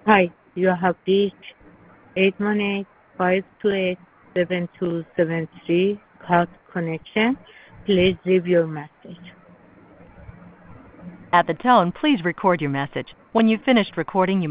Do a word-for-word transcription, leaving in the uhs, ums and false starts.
Hi, you have reached eight one eight, five two eight, seven two seven three. Cut connection. Please leave your message. At the tone, please record your message. When you've finished recording, you